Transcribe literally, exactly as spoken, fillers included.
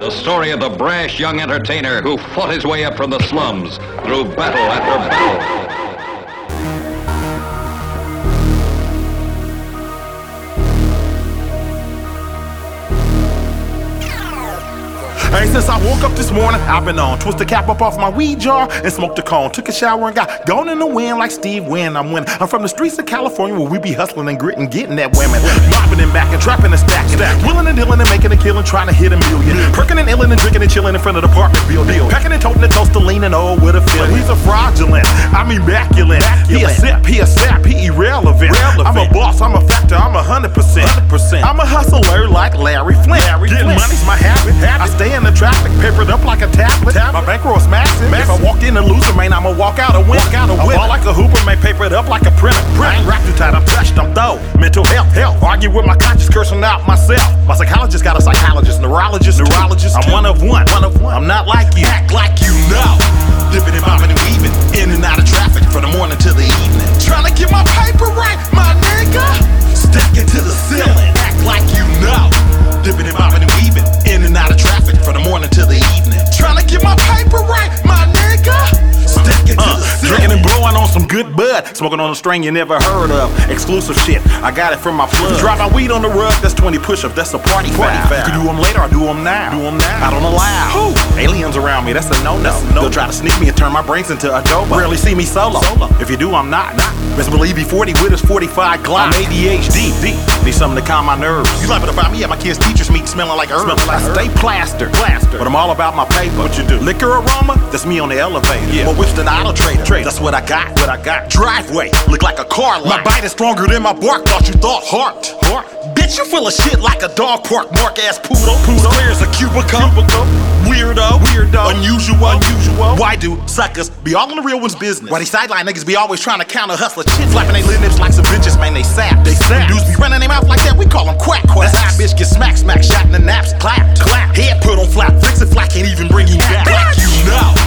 The story of the brash young entertainer who fought his way up from the slums through battle after battle. Hey, since I woke up this morning, I've been on. Twist the cap up off my weed jar and smoked a cone. Took a shower and got gone in the wind like Steve Wynn. I'm winning. I'm from the streets of California where we be hustling and gritting, getting that women. Mobbing and back and trapping and stacking. Willing and dealing and making a killing, trying to hit a million. Perking and illing and drinking and chilling in front of the apartment building. Packing and toting and toasting, leaning old with a feeling. He's a fraudulent, I mean baculent. He a sip, he a sap, he irrelevant. I'm a boss, I'm a factor, I'm a hundred percent. I'm a hustler like Larry Flint. Getting money's my habit. I stay in the traffic, papered up like a tablet. My bankroll's massive. If I walk in a loser, man, I'ma walk out a win. I ball like a hooper, man, papered up like a printer. I ain't rap too tight, I'm touched, I'm throw. Mental health, health. Argue with my conscience, cursing out myself. My psychologist got a psychologist, neurologist, neurologist. I'm one of one, one of one. I'm not like you. Act like you know. Dipping and bobbing and weaving, in and out of traffic from the morning to the evening. Trying to get my paper right, my nigga. Stacking to the ceiling. Act like you know. Dipping and bobbing and weaving, in and out of traffic from the morning to the evening. Trying to get my paper right, my nigga. Stacking to uh, the ceiling. Drinking and blowing on some good bud. Smoking on a strain you never heard of. Exclusive shit, I got it from my plug. Drop my weed on the rug, that's twenty push-ups, that's a party foul. You can do them later, I do them now. Do them now. I don't allow. Who? Aliens around me, that's a no-no. no. They'll try to sneak me and turn my brains into adobo. Rarely see me solo. solo. If you do, I'm not. not. Best believe he forty with his forty-five Glock. I'm A D H D. D. Need something to calm my nerves. You liable to find me at my kids' teachers' meeting smelling like herbs. Smelling like I stay plastered, plastered. But I'm all about my paper. What you do? Liquor aroma, that's me on the elevator. Yeah. More whips than auto trader. Trade. That's what I got. What I got. Driveway, look like a car lot. My bite is stronger than my bark. Thought you thought heart. Heart. Bitch, you full of shit like a dog park. Mark ass poodle. Poodle. Square's a cubicle. Cubicle. Weirdo. Weirdo. Unusual. Unusual. Why do suckers be all in the real one's business? Why these sideline niggas be always trying to counter hustler shit? Flapping they little nips like some bitches, man, they sap. They sap. When dudes be running their mouth like that, we call them quack quacks. That's how a bitch get smack smack, shot in the naps, clapped. Clap. Head put on flap, fix it flat, can't even bring you back. Like you know.